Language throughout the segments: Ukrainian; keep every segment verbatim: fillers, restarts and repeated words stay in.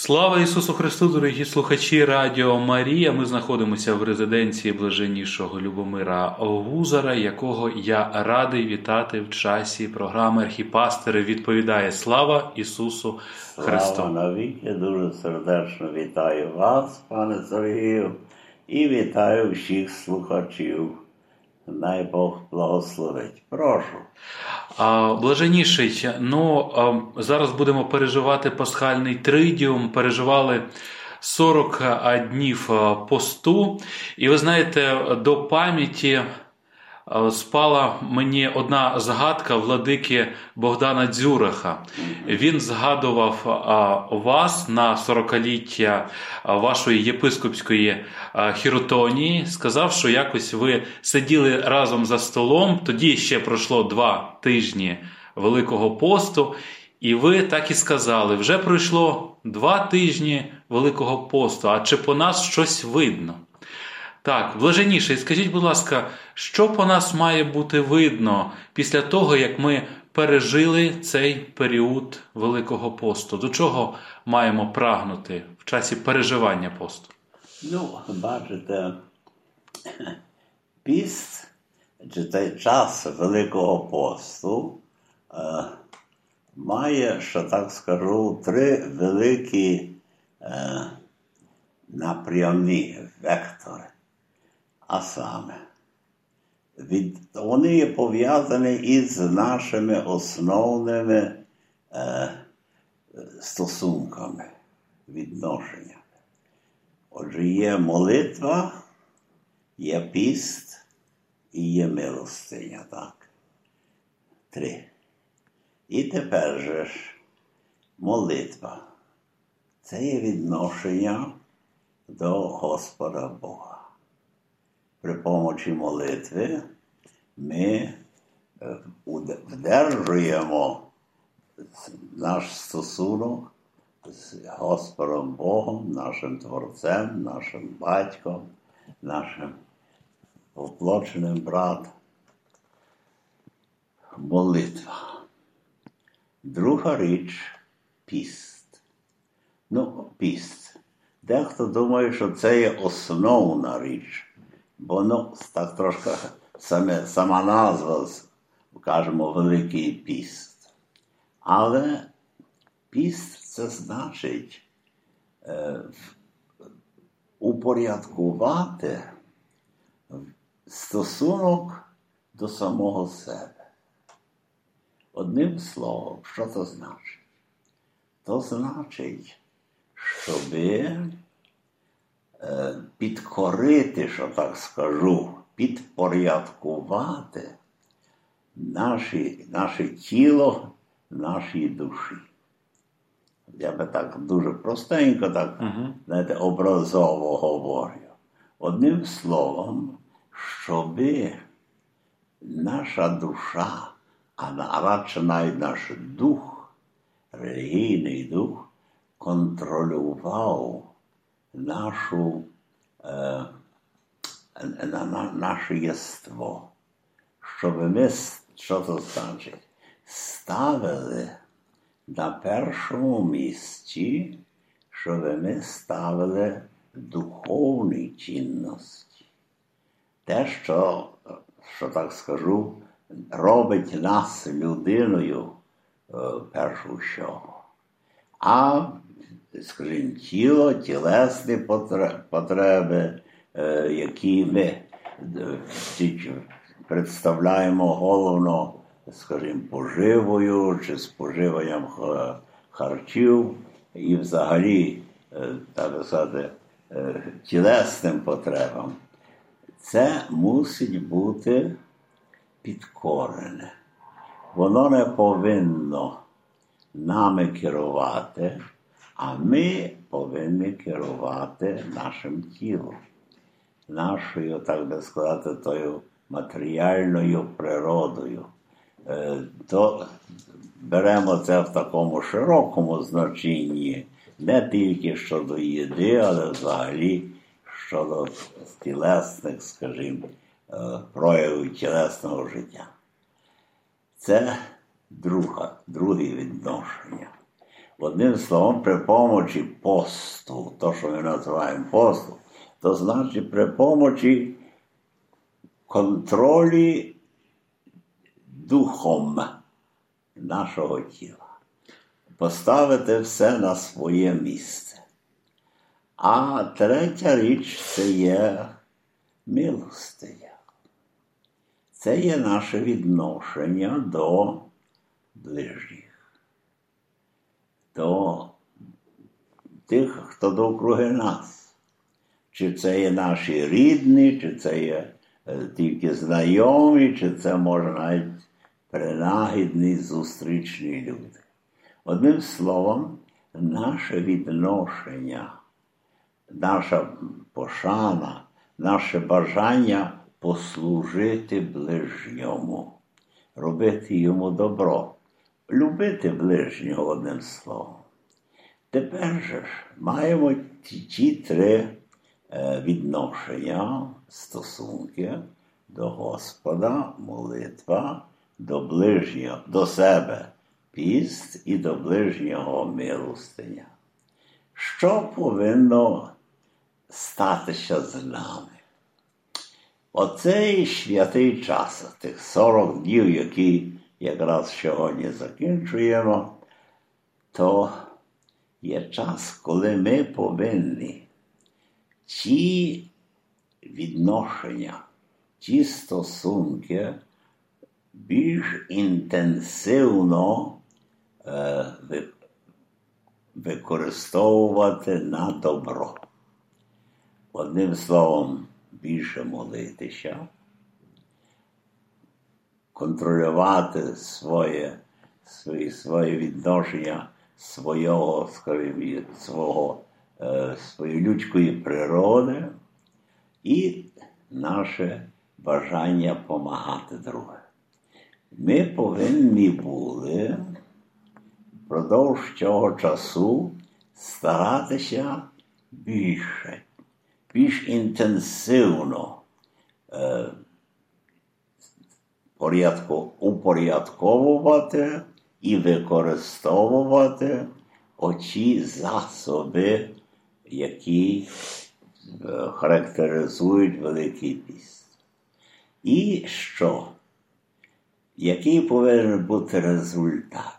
Слава Ісусу Христу, дорогі слухачі Радіо Марія. Ми знаходимося в резиденції блаженнішого Любомира Гузара, якого я радий вітати в часі програми «Архіпастири відповідає». Слава Ісусу Христу! Слава навіки! Дуже сердечно вітаю вас, пане Сергію, і вітаю всіх слухачів. Най Бог благословить. Прошу. А, блаженніший, ну, а, зараз будемо переживати пасхальний тридіум, переживали сорок днів посту, і ви знаєте, до пам'яті спала мені одна згадка владики Богдана Дзюраха. Він згадував вас на сорокаліття вашої єпископської хіротонії, сказав, що якось ви сиділи разом за столом, тоді ще пройшло два тижні Великого посту, і ви так і сказали, вже пройшло два тижні Великого посту, а чи по нас щось видно? Так, блаженніший, скажіть, будь ласка, що по нас має бути видно після того, як ми пережили цей період Великого посту? До чого маємо прагнути в часі переживання посту? Ну, бачите, піст, чи цей час Великого посту, е, має, що так скажу, три великі е, напрямні вектори. А саме, від, вони є пов'язані із нашими основними е, стосунками, відношеннями. Отже, є молитва, є піст і є милостиня, так? Три. І тепер же ж молитва. Це є відношення до Господа Бога. При помочі молитви ми вдержуємо наш стосунок з Господом Богом, нашим Творцем, нашим Батьком, нашим воплоченим братом. Молитва. Друга річ – піст. Ну, піст. Дехто думає, що це є основна річ. Бо, ну, так трошки саме, сама назва, кажемо, Великий піст. Але піст – це значить е, упорядкувати стосунок до самого себе. Одним словом, що це значить? То значить, щоби підкорити, що так скажу, підпорядкувати наші, наше тіло, нашій душі. Я би так дуже простенько, так, uh-huh. знаєте, образово говорю. Одним словом, щоби наша душа, а радше навіть наш дух, релігійний дух, контролював нашу, е, на, на, наше єство. Щоб ми, що це значить, ставили на першому місці, щоб ми ставили духовні цінності. Те, що, що так скажу, робить нас людиною, е, першу всього. А скажімо, тіло, тілесні потреби, які ми представляємо головно, скажімо, поживою чи споживанням харчів і взагалі, так сказати, тілесним потребам. Це мусить бути підкорене. Воно не повинно нами керувати, а ми повинні керувати нашим тілом, нашою, так би сказати, тою матеріальною природою. То беремо це в такому широкому значенні, не тільки щодо їди, але взагалі щодо тілесних, скажімо, проявів тілесного життя. Це друга, друге відношення. Одним словом, при помочі посту, то, що ми називаємо посту, то значить при помочі контролі духом нашого тіла. Поставити все на своє місце. А третя річ – це є милостиня. Це є наше відношення до ближніх, до тих, хто довкруги нас. Чи це є наші рідні, чи це є тільки знайомі, чи це, може, навіть принагідні, зустрічні люди. Одним словом, наше відношення, наша пошана, наше бажання послужити ближньому, робити йому добро, любити ближнього, одним словом. Тепер же ж маємо ті, ті три е, відношення, стосунки до Господа, молитва, до ближнього, до себе піст і до ближнього милостиня. Що повинно статися з нами? Оцей святий час, тих сорок днів, які якраз сьогодні закінчуємо, то є час, коли ми повинні ті відношення, ті стосунки більш інтенсивно е, використовувати на добро. Одним словом, більше молитися, контролювати своє, свої, своє відношення свого, скажімо, свого, е, своєї людської природи і наше бажання допомагати другим. Ми повинні були впродовж цього часу старатися більше, більш інтенсивно е, порядку, упорядковувати і використовувати оці засоби, які е, характеризують Великий піст. І що? Який повинен бути результат?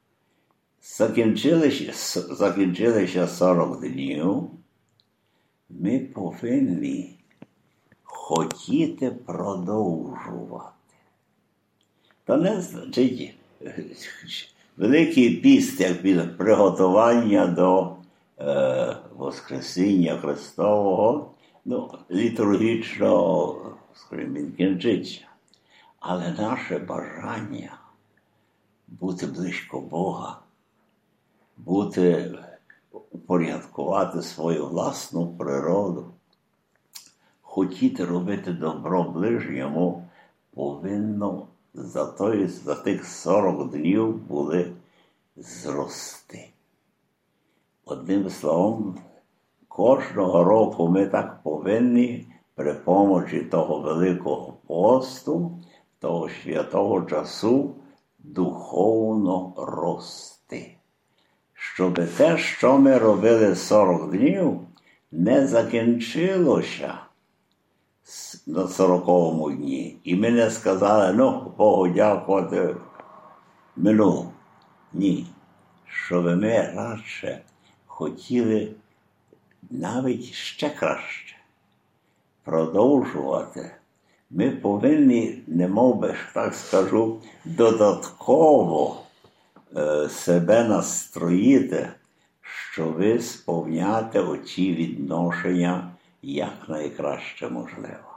Закінчилися, закінчилися сорок днів, ми повинні хотіти продовжувати. Та не значить Великий піст, як приготування до е, Воскресіння Христового, ну, літургічно, скажімо, він кінчиться. Але наше бажання бути близько Бога, бути, упорядкувати свою власну природу, хотіти робити добро ближньому, повинно за, той, за тих сорок днів були зрости. Одним словом, кожного року ми так повинні при помочі того Великого посту, того святого часу духовно рости. Щоб те, що ми робили сорок днів, не закінчилося на сороковому дні. І ми не сказали, ну, Богу дякувати, минуло. Ні. Щоб ми радше хотіли навіть ще краще продовжувати. Ми повинні, немов би, так скажу, додатково е, себе настроїти, щоб сповняти оці відношення якнайкраще можливо.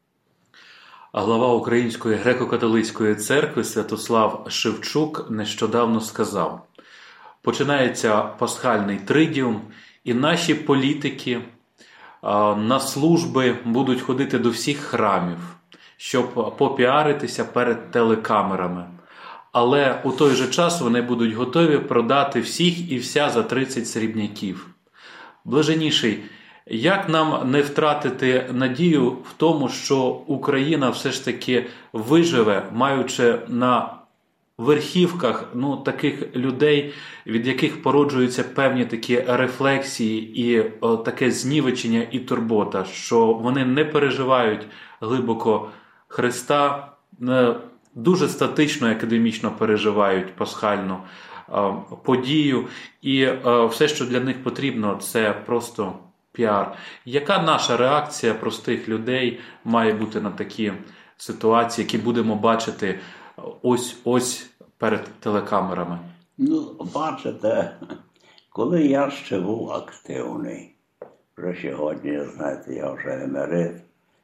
А глава Української греко-католицької церкви Святослав Шевчук нещодавно сказав: починається пасхальний тридіум, і наші політики а, на служби будуть ходити до всіх храмів, щоб попіаритися перед телекамерами. Але у той же час вони будуть готові продати всіх і вся за тридцять срібняків. Блаженніший, як нам не втратити надію в тому, що Україна все ж таки виживе, маючи на верхівках, ну, таких людей, від яких породжуються певні такі рефлексії і о, таке знівечення і турбота, що вони не переживають глибоко Христа, не, дуже статично і академічно переживають пасхальну е, подію, і е, все, що для них потрібно, це просто піар. Яка наша реакція простих людей має бути на такі ситуації, які будемо бачити ось-ось перед телекамерами? Ну, бачите, коли я ще був активний, вже сьогодні, знаєте, я вже емерит,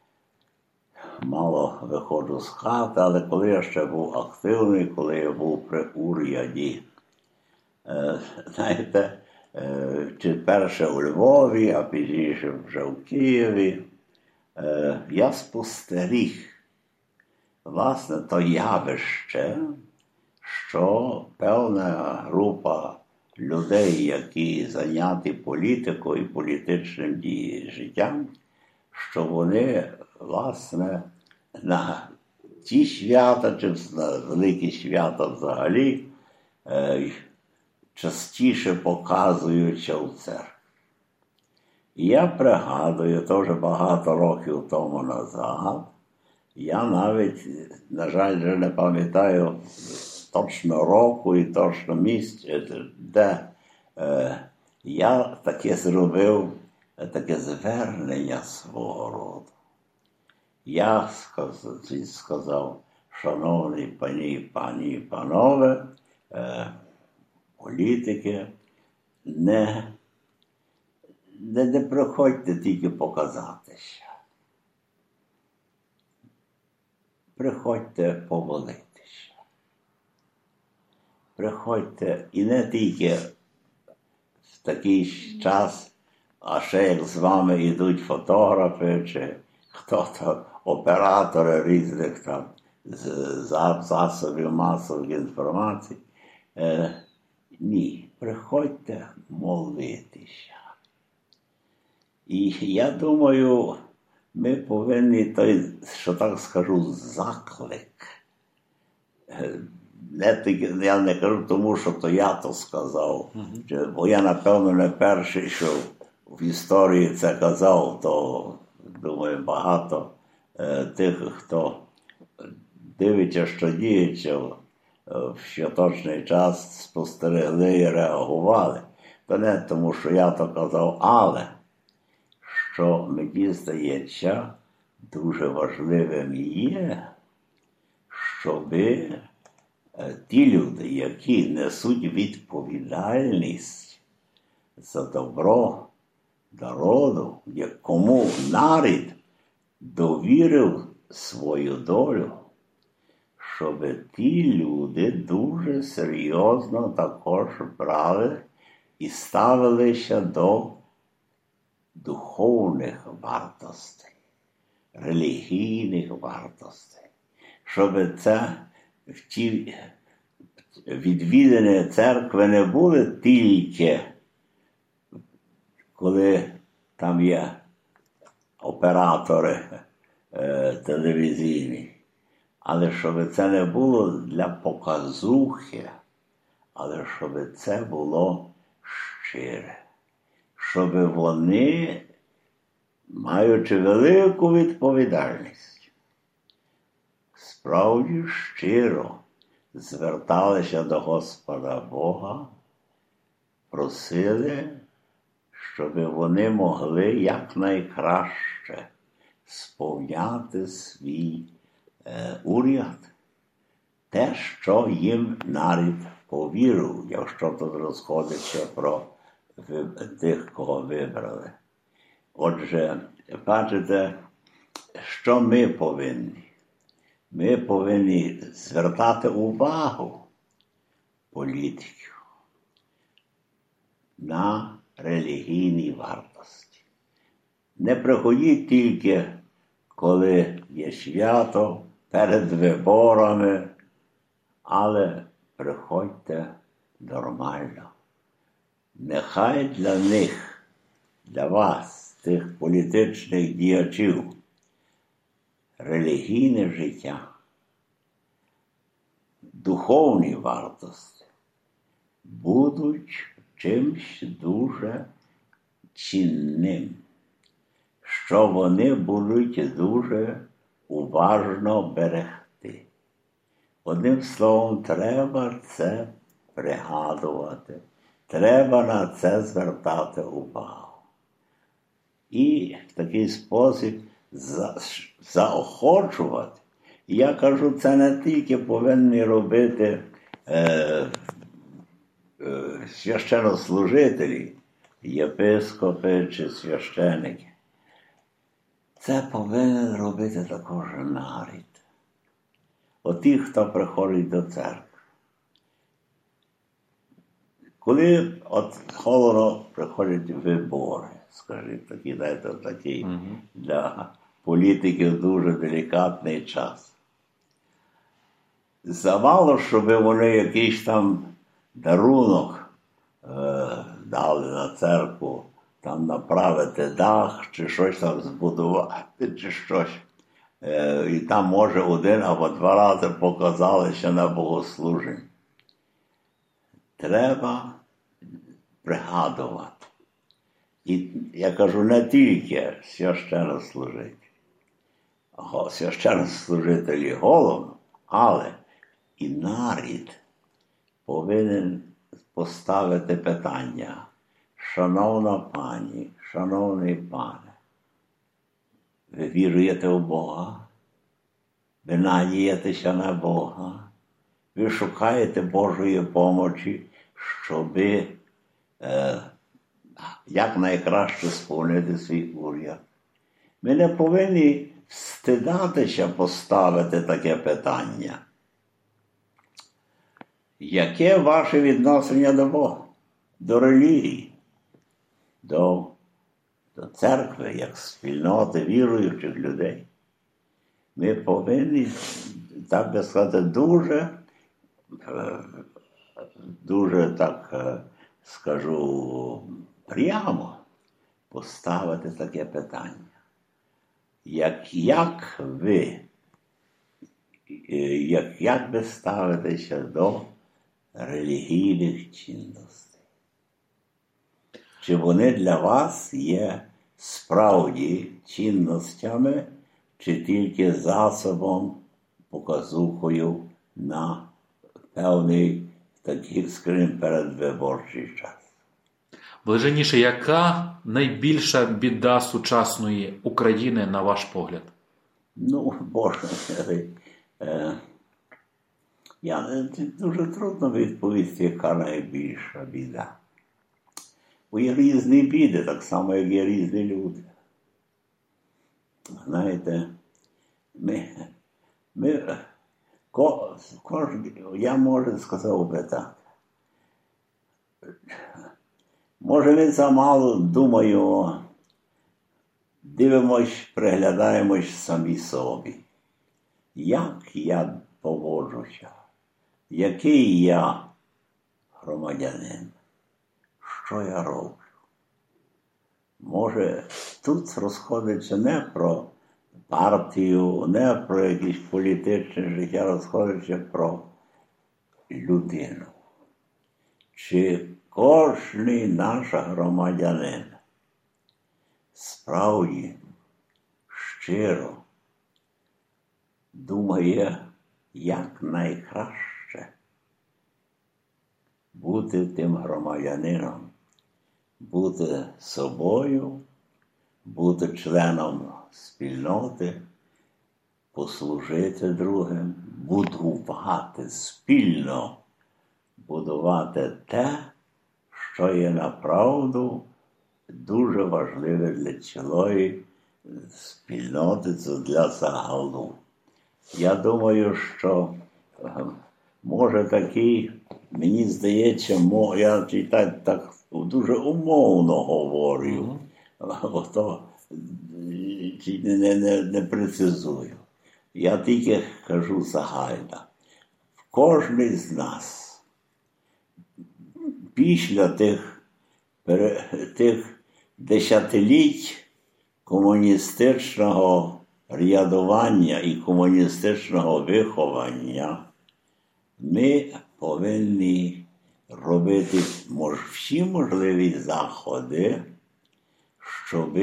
мало виходжу з хати, але коли я ще був активний, коли я був при уряді, е, знаєте, е, чи перше у Львові, а пізніше вже в Києві, е, я спостеріг, власне, то явище, що певна група людей, які зайняті політикою і політичним життям, що вони, власне, на ті свята, чи на великі свята взагалі, е, частіше показуються в церкві. І я пригадую, то вже багато років тому назад, я навіть, на жаль, вже не пам'ятаю точно року і точно місце, де е, я таке зробив, таке звернення свого роду. Я сказав, сказав шановні пані, пані і панове, е, політики, не, не, не приходьте тільки показатися. Приходьте помолитися. Приходьте і не тільки в такий час, а ще як з вами йдуть фотографи, чи хто-то, оператори різних там засобів масової інформації. Е, ні, приходьте молитися. І я думаю, ми повинні той, що так скажу, заклик. Не тільки, я не кажу тому, що то я то сказав. Uh-huh. Бо я, напевно, не перший, що в історії це казав, то, думаю, багато е, тих, хто дивиться, що діється в, в щоточний час, спостерегли і реагували. То не тому, що я то казав, але що мені здається, дуже важливим є, щоби ті люди, які несуть відповідальність за добро народу, кому народ довірив свою долю, щоб ті люди дуже серйозно також брали і ставилися до духовних вартостей, релігійних вартостей, щоб це в ті відвідини церкви не були тільки, коли там є оператори е, телевізійні, але щоб це не було для показухи, але щоб це було щире. Щоб вони, маючи велику відповідальність, справді щиро зверталися до Господа Бога, просили, щоб вони могли якнайкраще сповняти свій е, уряд, те, що їм народ повірив, якщо тут розходиться про тих, кого вибрали. Отже, бачите, що ми повинні? Ми повинні звертати увагу політиків на релігійні вартості. Не приходіть тільки, коли є свято, перед виборами, але приходьте нормально. Нехай для них, для вас, тих політичних діячів, релігійне життя духовні вартості будуть чимсь дуже цінним, що вони будуть дуже уважно берегти. Одним словом, треба це пригадувати, треба на це звертати увагу. І в такий спосіб за, заохочувати. І я кажу, це не тільки повинні робити е, е, священнослужителі, єпископи чи священики. Це повинен робити також народ. Оті, хто приходить до церкви. Коли от холодно приходять вибори, скажіть, такі, дайте, такий mm-hmm. для політиків дуже делікатний час. Замало, щоб вони якийсь там дарунок е, дали на церкву, там направити дах, чи щось там збудувати, чи щось. Е, і там, може, один або два рази показалися на богослуженні. Треба пригадувати. І я кажу, не тільки священнослужителі. Священнослужителі головно, але і народ повинен поставити питання: шановна пані, шановний пане, ви віруєте в Бога? Ви надієтеся на Бога? Ви шукаєте Божої помочі, щоб е, якнайкраще сповнити свій уряд? Ми не повинні стидатися поставити таке питання. Яке ваше відношення до Бога, до релігії, до, до церкви, як спільноти віруючих людей? Ми повинні, так би сказати, дуже, дуже, так скажу, прямо поставити таке питання. Як, як ви, як, як ви ставитеся до релігійних цінностей? Чи вони для вас є справді цінностями, чи тільки засобом, показухою на певний такий, скажімо, передвиборчий час? Блаженніше, яка найбільша біда сучасної України, на ваш погляд? Ну, Боже, е, я, дуже трудно відповісти, яка найбільша біда. Бо є різні біди, так само, як є різні люди. Знаєте, ми, ми ко, кожен, я, може, сказав би так. Може, ми замало, думаю, дивимось, приглядаємось самі собі. Як я поводжуся? Який я громадянин? Що я роблю? Може, тут розходиться не про партію, не про якесь політичне життя, розходиться про людину. Чи кожний наш громадянин справді щиро думає, як найкраще бути тим громадянином, бути собою, бути членом спільноти, послужити другим, будувати спільно, будувати те, що є направду дуже важливе для цілої спільноти, для загалу. Я думаю, що може такий, мені здається, я так, так дуже умовно говорю, mm-hmm. то не, не, не прецизую. Я тільки кажу загально. Кожен з нас після тих, тих десятиліть комуністичного рядування і комуністичного виховання ми повинні робити всі можливі заходи, щоб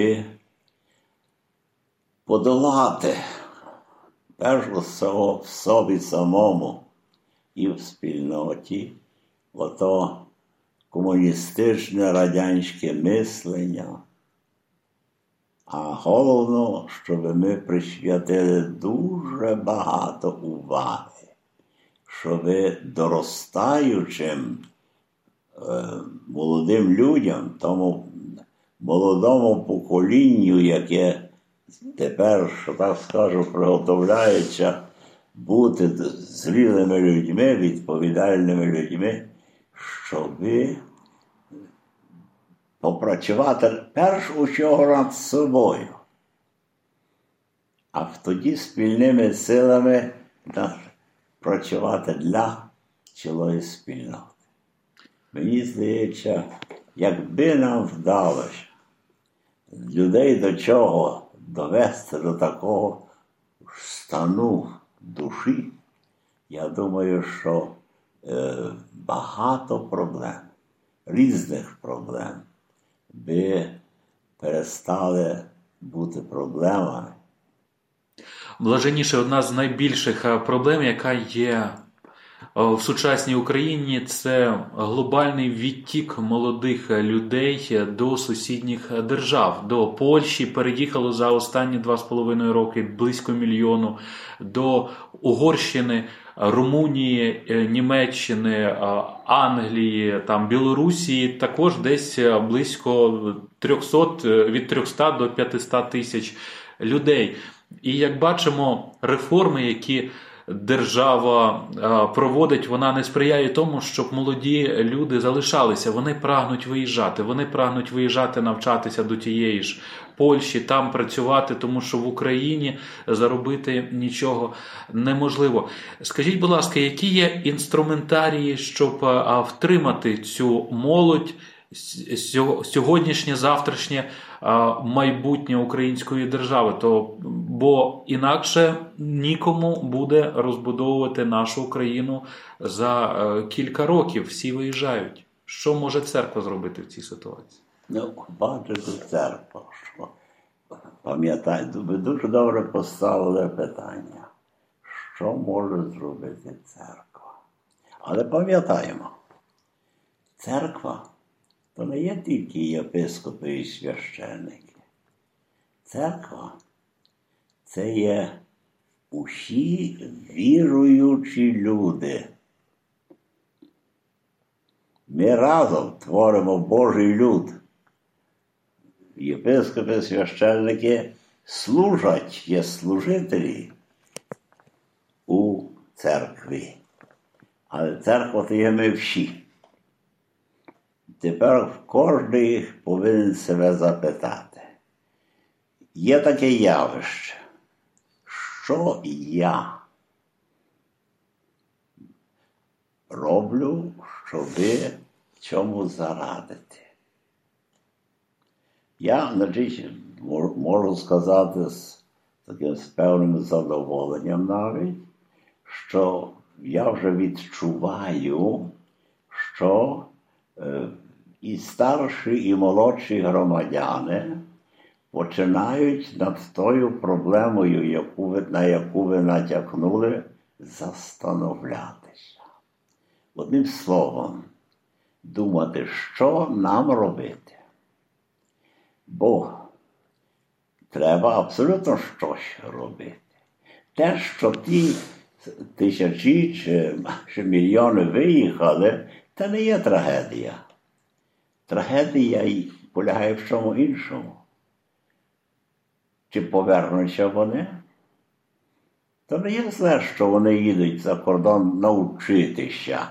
подолати перш усього в собі самому і в спільноті ото комуністичне радянське мислення. А головно, щоб ми присвятили дуже багато уваги, щоб доростаючим е, молодим людям, тому молодому поколінню, яке тепер, що так скажу, приготовляється бути зрілими людьми, відповідальними людьми, щоб попрацювати перш усього над собою, а тоді спільними силами працювати для цілої спільноти. Мені здається, якби нам вдалося людей до чого довести до такого стану душі, я думаю, що е, багато проблем, різних проблем, би перестали бути проблемами. Блаженніше, одна з найбільших проблем, яка є в сучасній Україні, це глобальний відтік молодих людей до сусідніх держав. До Польщі переїхало за останні два з половиною роки близько мільйону, до Угорщини, Румунії, Німеччини, Англії, там, Білорусі також десь близько триста, від трьохсот до п'ятисот тисяч людей. І як бачимо, реформи, які держава проводить, вона не сприяє тому, щоб молоді люди залишалися. Вони прагнуть виїжджати. Вони прагнуть виїжджати, навчатися до тієї ж Польщі, там працювати, тому що в Україні заробити нічого неможливо. Скажіть, будь ласка, які є інструментарії, щоб втримати цю молодь, сьогоднішнє, завтрашнє майбутнє української держави, то, бо інакше нікому буде розбудовувати нашу Україну за кілька років. Всі виїжджають. Що може церква зробити в цій ситуації? Ну, бачите, церква, що, пам'ятаєте, ви дуже добре поставили питання, що може зробити церква. Але пам'ятаємо, церква то не є тільки єпископи і священники. Церква – це є усі віруючі люди. Ми разом творимо Божий люд. Єпископи, священники служать, є служителі у церкві. Але церква – то є ми всі. Тепер кожен повинен себе запитати. Є таке явище, що я роблю, щоб цьому зарадити. Я, значить, можу сказати з таким з певним задоволенням навіть, що я вже відчуваю, що е, і старші, і молодші громадяни починають над тою проблемою, яку ви, на яку ви натякнули, застановлятися. Одним словом, думати, що нам робити. Бо треба абсолютно щось робити. Те, що ті тисячі чи, чи мільйони виїхали, це не є трагедія. Трагедія полягає в чому іншому. Чи повернуться вони? То не є зле, що вони їдуть за кордон навчитися,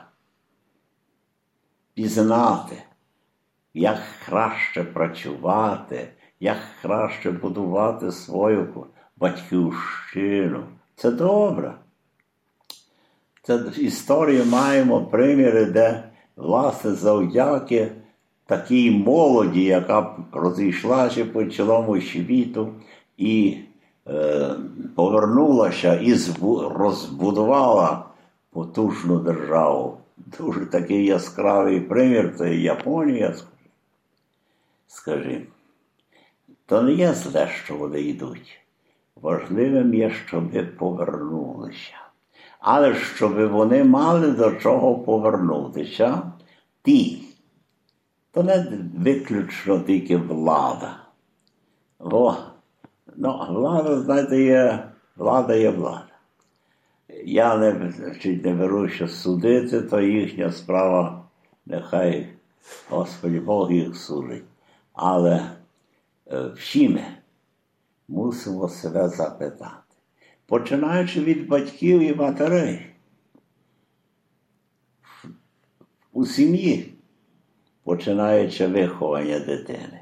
пізнати, як краще працювати, як краще будувати свою батьківщину. Це добре. Це історію маємо, приміри, де, власне, завдяки такій молоді, яка розійшлася по цілому світу і е, повернулася і збу, розбудувала потужну державу. Дуже такий яскравий примір, це Японія, скажи. Скажи, то не є зле, що вони йдуть. Важливим є, щоб повернулися. Але щоб вони мали до чого повернутися, ті, то не виключно тільки влада. Бо, ну, влада, знаєте, є, влада є влада. Я не, не беруся судити, то їхня справа, нехай Господь Бог їх судить. Але е, всі ми мусимо себе запитати, починаючи від батьків і матерей, у сім'ї, починаючи виховання дитини.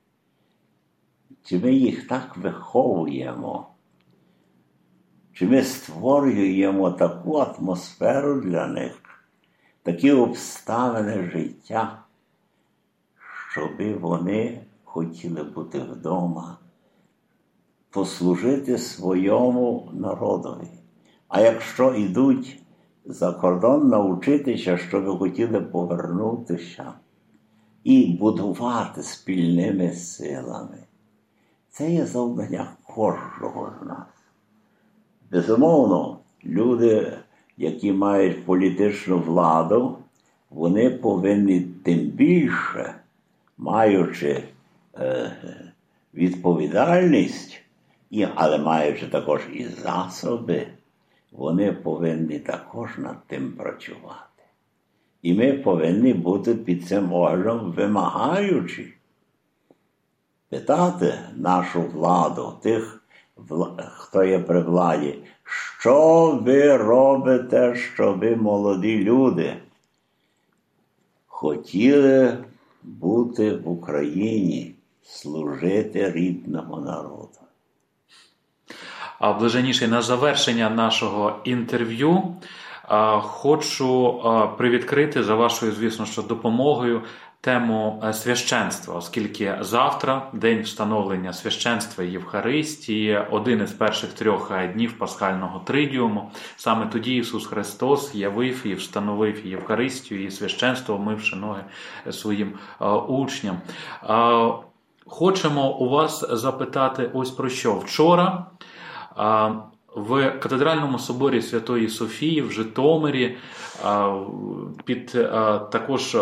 Чи ми їх так виховуємо? Чи ми створюємо таку атмосферу для них, такі обставини життя, щоб вони хотіли бути вдома, послужити своєму народові. А якщо йдуть за кордон навчитися, щоб хотіли повернутися і будувати спільними силами, це є завдання кожного з нас. Безумовно, люди, які мають політичну владу, вони повинні тим більше, маючи е, відповідальність, і, але маючи також і засоби, вони повинні також над тим працювати. І ми повинні бути під цим оглядом вимагаючи питати нашу владу, тих, хто є при владі, що ви робите, щоб молоді люди хотіли бути в Україні, служити рідному народу. А блаженніший, на завершення нашого інтерв'ю хочу привідкрити за вашою, звісно, що допомогою тему священства, оскільки завтра, день встановлення священства і Євхаристії, один із перших трьох днів Пасхального тридіуму. Саме тоді Ісус Христос явив і встановив і Євхаристію, і священство, мивши ноги своїм учням. Хочемо у вас запитати ось про що. Вчора в Катедральному соборі Святої Софії в Житомирі під також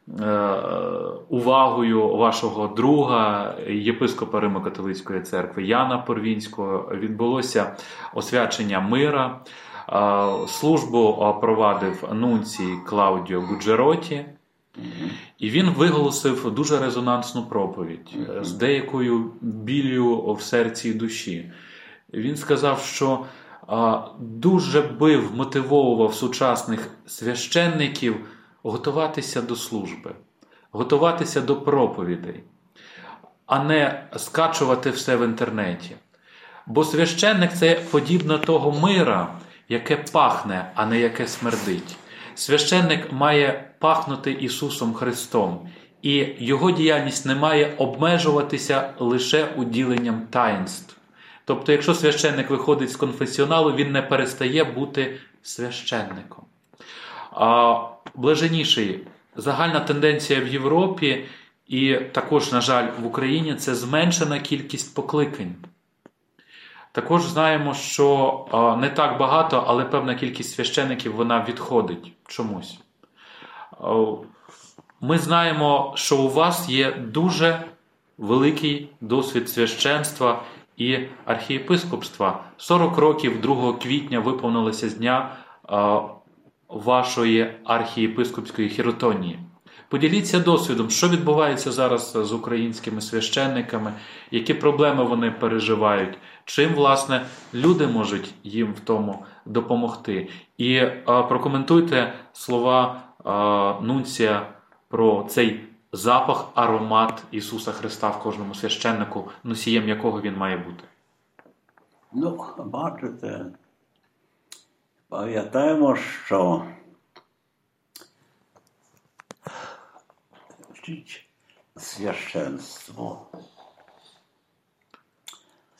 увагою вашого друга, єпископа Римо-католицької церкви Яна Порвінського, відбулося освячення мира. Службу провадив нунцій Клаудіо Гуджероті, і він виголосив дуже резонансну проповідь з деякою біллю в серці і душі. Він сказав, що дуже би вмотивовував сучасних священників готуватися до служби, готуватися до проповідей, а не скачувати все в інтернеті. Бо священник – це подібно того мира, яке пахне, а не яке смердить. Священник має пахнути Ісусом Христом, і його діяльність не має обмежуватися лише уділенням таїнств. Тобто, якщо священник виходить з конфесіоналу, він не перестає бути священником. А блаженніший, загальна тенденція в Європі і також, на жаль, в Україні – це зменшена кількість покликань. Також знаємо, що не так багато, але певна кількість священиків, вона відходить чомусь. Ми знаємо, що у вас є дуже великий досвід священства і архієпископства. сорок років другого квітня виповнилося з дня вашої архієпископської хіротонії. Поділіться досвідом, що відбувається зараз з українськими священниками, які проблеми вони переживають, чим, власне, люди можуть їм в тому допомогти. І а, прокоментуйте слова а, нунція про цей запах, аромат Ісуса Христа в кожному священнику, носієм якого він має бути. Ну, бачите, пам'ятаємо, що священство.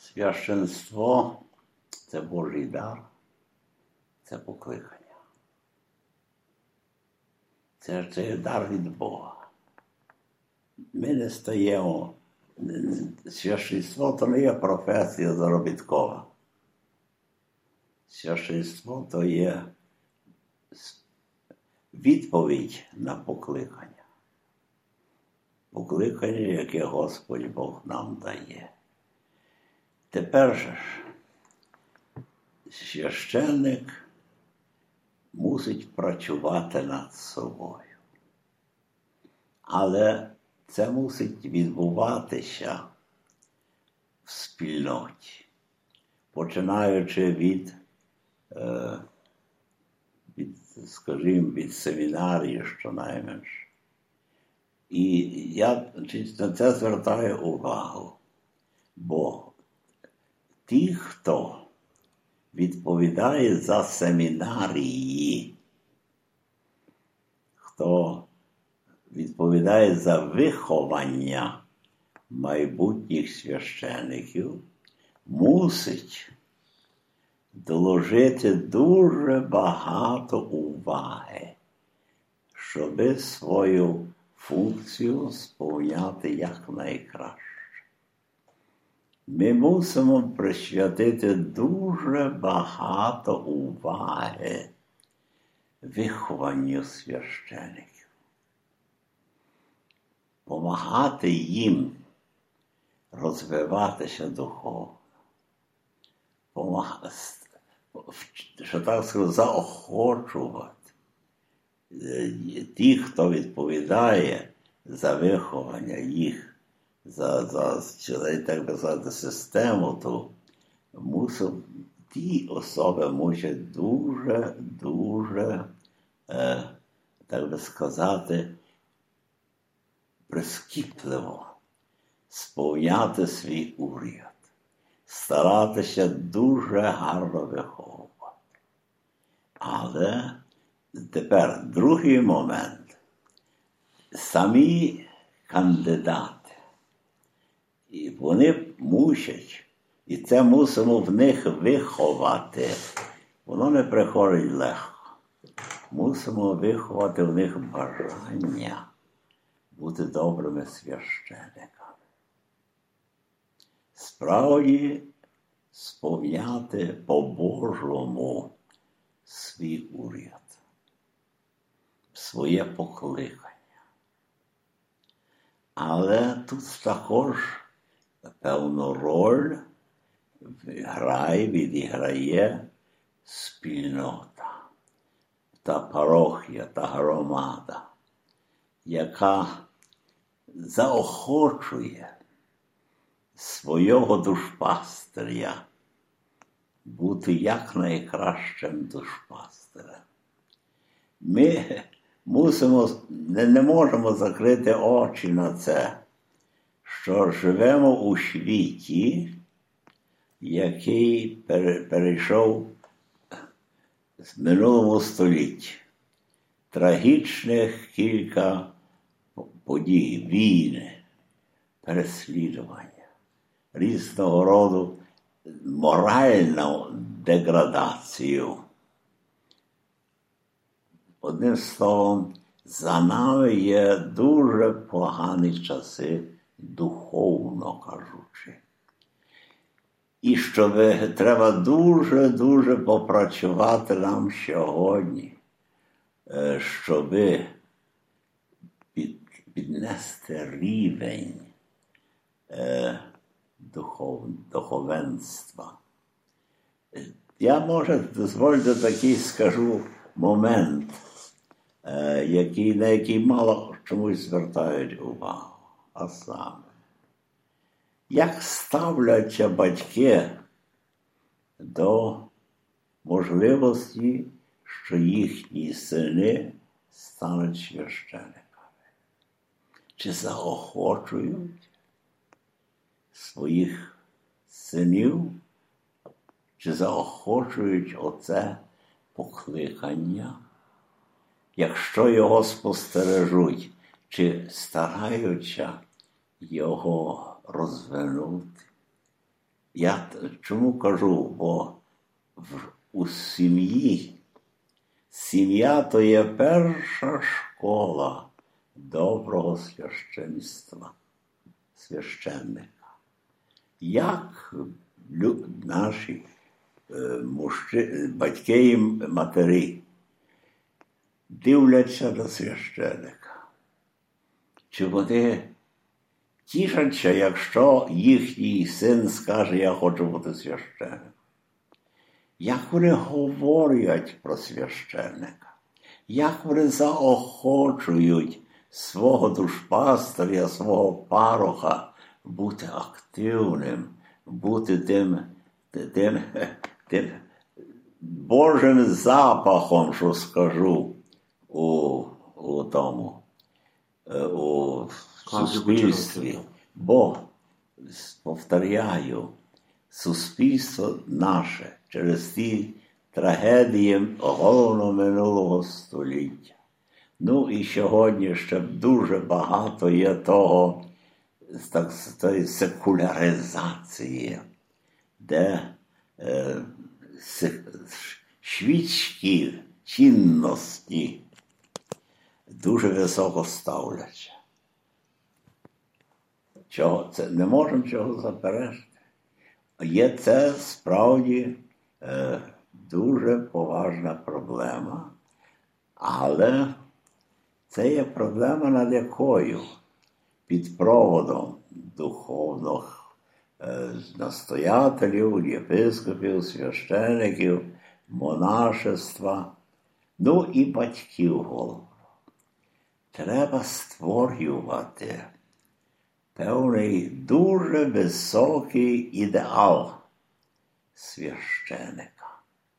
Священство – це Божий дар, це покликання. Це, це є дар від Бога. Ми не стаємо, священство то не є професія заробіткова. Священство то є відповідь на покликання. Покликання, яке Господь Бог нам дає. Тепер же ж, священник мусить працювати над собою. Але це мусить відбуватися в спільноті, починаючи від, е, від скажімо, від семінарії, щонайменше. І я на це звертаю увагу, бо ті, хто відповідає за семінарії, хто відповідає за виховання майбутніх священиків, мусить доложити дуже багато уваги, щоби свою функцію сповняти якнайкраще. Ми мусимо присвятити дуже багато уваги вихованню священиків, помагати їм розвиватися духовно, помагати, що так сказати, заохочувати тих, хто відповідає за виховання їх, за, за так би сказати, систему, то мусив, ті особи мусять дуже, дуже, е, так би сказати, прискіпливо сповняти свій уряд, старатися дуже гарно виховувати. Але тепер другий момент. Самі кандидати, і вони мусять, і це мусимо в них виховати. Воно не приходить легко. Мусимо виховати в них бажання бути добрими священиками. Справді сповняти по-божому свій уряд, своє покликання. Але тут також певну роль грає, відіграє спільнота, та парохія, та громада, яка заохочує свого душпастиря бути якнайкращим душпастирем. Ми мусимо, не, не можемо закрити очі на це, що живемо у світі, який перейшов з минулому столітті. Трагічних кілька подій, війни, переслідування, різного роду моральну деградацію. Одним словом, за нами є дуже погані часи, духовно кажучи. І щоб треба дуже-дуже попрацювати нам сьогодні, щоб під, піднести рівень е, духов, духовенства. Я, може, дозвольте такий скажу момент, е, який, на який мало чомусь звертають увагу. А саме, як ставляться батьки до можливості, що їхні сини стануть священиками? Чи заохочують своїх синів, чи заохочують оце покликання? Якщо його спостережуть, чи стараються його розвинути? Я чому кажу? Бо в, у сім'ї Сім'я – то є перша школа доброго священства, священника. Як лю- наші е, мужчи, батьки і матері дивляться до священика? Чи вони тішаться, якщо їхній син скаже, я хочу бути священником? Як вони говорять про священника? Як вони заохочують свого душпастиря, свого пароха бути активним, бути тим, тим, тим Божим запахом, що скажу, у, у тому, у суспільстві. Бо, повторяю, суспільство наше через ті трагедії головно минулого століття. Ну і сьогодні ще дуже багато є того, так, тої секуляризації, де е, світські цінності дуже високо ставляться. Чого? Це, не можемо цього заперечити. Є це справді е, дуже поважна проблема, але це є проблема, над якою під проводом духовних е, настоятелів, єпископів, священиків, монашества, ну і батьків голову. Треба створювати певний дуже високий ідеал священика.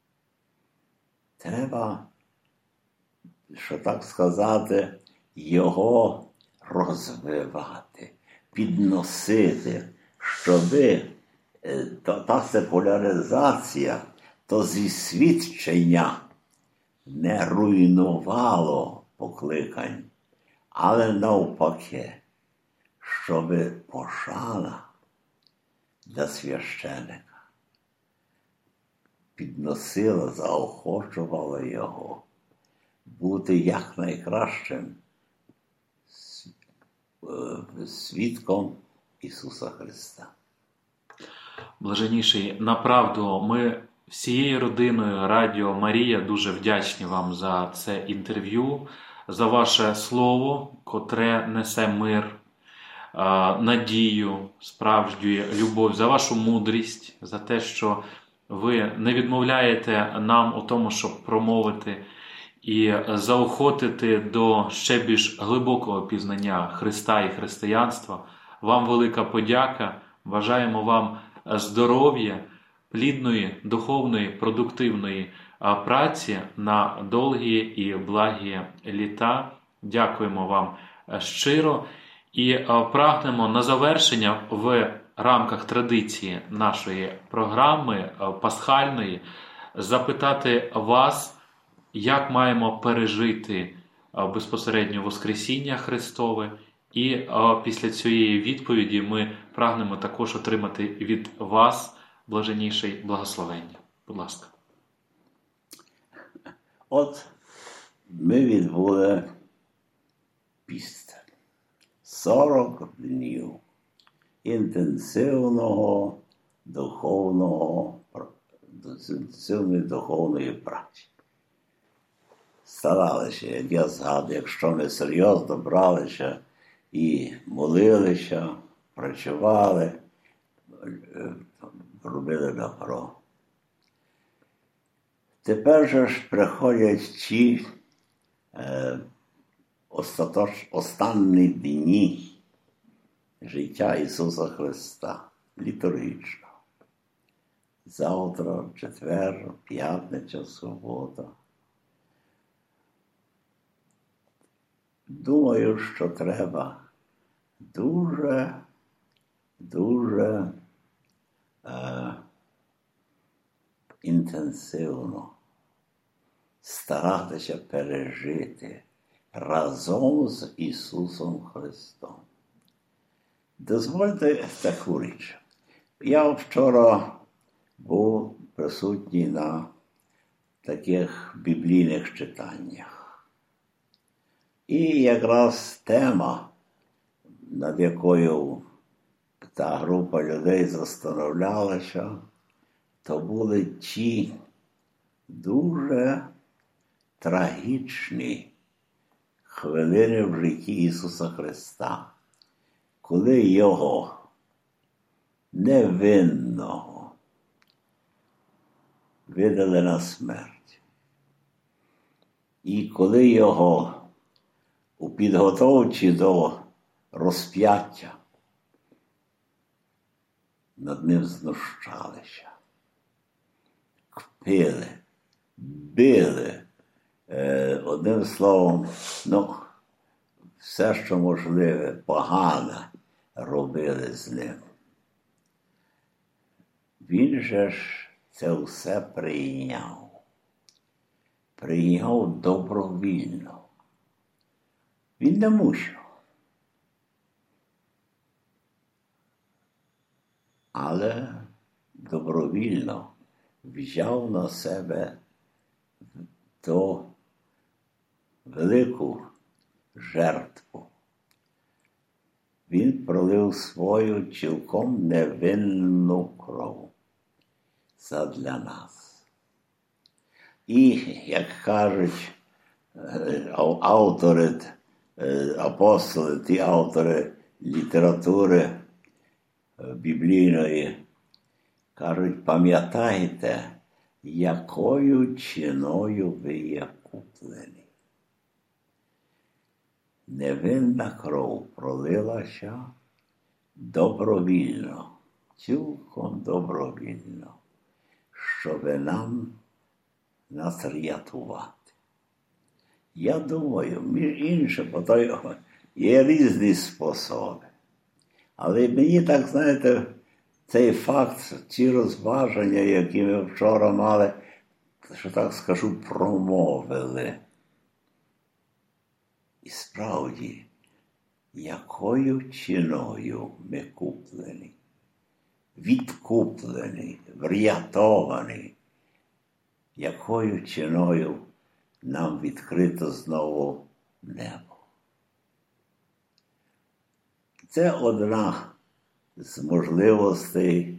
Треба, що так сказати, його розвивати, підносити, щоби та секуляризація, то зісвідчення не руйнувало покликань, але навпаки, щоби пошана для священика підносила, заохочувала його бути якнайкращим свідком Ісуса Христа. Блаженніший, направду, ми всією родиною Радіо Марія дуже вдячні вам за це інтерв'ю, за ваше слово, котре несе мир, надію, справжню любов, за вашу мудрість, за те, що ви не відмовляєте нам у тому, щоб промовити і заохотити до ще більш глибокого пізнання Христа і християнства. Вам велика подяка. Бажаємо вам здоров'я, плідної, духовної, продуктивної праці на довгі і благі літа. Дякуємо вам щиро і прагнемо на завершення в рамках традиції нашої програми пасхальної запитати вас, як маємо пережити безпосередньо Воскресіння Христове. І після цієї відповіді ми прагнемо також отримати від вас, блаженніший, благословення. Будь ласка. От ми відбули піст. сорок днів інтенсивного духовного, інтенсивної духовної праці. Старалися, як я згадую, якщо ми серйозно бралися і молилися, працювали, робили добро. Тепер же ж приходять ті е, остаточ, останні дні життя Ісуса Христа, літургічно. Завтра, четвер, п'ятниця, субота. Думаю, що треба дуже, дуже е, інтенсивно старатися пережити разом з Ісусом Христом. Дозвольте таку річ. Я вчора був присутній на таких біблійних читаннях. І якраз тема, над якою та група людей застановлялася, то були ті дуже трагічні хвилини в житті Ісуса Христа, коли Його невинного видали на смерть. І коли Його у підготовці до розп'яття над ним знущалися, кпили, били, е, одним словом, ну, все, що можливе, погане робили з ним. Він же ж це все прийняв. Прийняв добровільно. Він не мусив. Але добровільно взяв на себе ту велику жертву. Він пролив свою цілком невинну кров задля нас. І, як кажуть автори, апостоли, ті автори літератури біблійної, кажуть, пам'ятайте, якою ціною ви є куплені. Невинна кров пролилася добровільно, цілком добровільно, щоб нам нас рятувати. Я думаю, між іншим, бо то є різні способи. Але мені так, знаєте, цей факт, ці розваження, які ми вчора мали, що так скажу, промовили. І справді, якою ціною ми куплені, відкуплені, врятовані, якою ціною нам відкрито знову небо. Це одна з можливостей,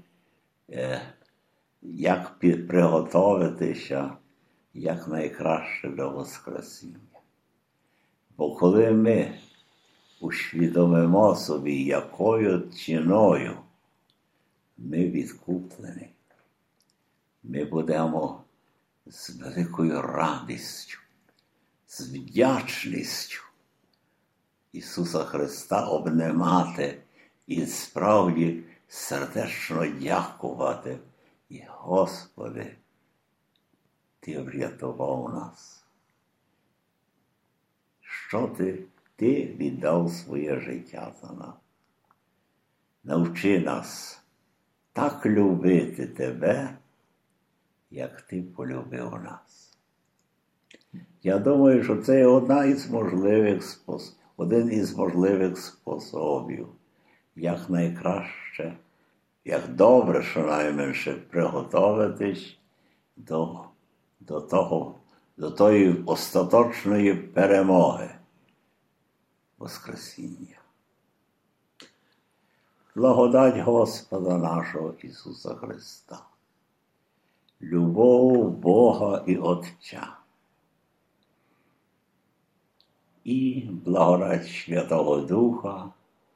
як приготуватися якнайкраще до Воскресіння. Бо коли ми усвідомимо собі, якою ціною ми відкуплені, ми будемо з великою радістю, з вдячністю Ісуса Христа обнімати і справді сердечно дякувати. І, Господи, Ти врятував нас. Що ти? Ти віддав своє життя за нас. Навчи нас так любити Тебе, як Ти полюбив нас. Я думаю, що це одна із можливих способів, один із можливих способів, як найкраще, як добре, що найменше приготуватись до, до того, до тої остаточної перемоги Воскресіння. Благодать Господа нашого Ісуса Христа, любов Бога і Отця і благодать Святого Духа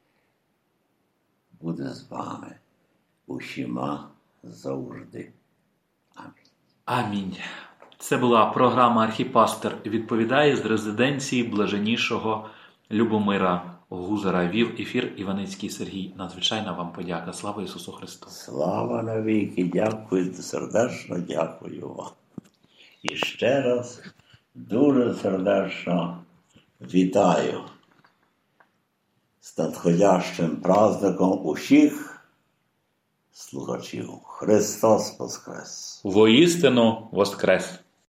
буде з вами усіма завжди. Амінь. Амінь. Це була програма «Архіпастир відповідає» з резиденції блаженнішого Любомира Гузара. Вів ефір Іваницький Сергій. Надзвичайна вам подяка. Слава Ісусу Христу! Слава навіки! Дякую, сердечно дякую вам. І ще раз дуже сердечно вітаю з надходящим праздником усіх слухачів. Христос Воскрес! Воістину Воскрес!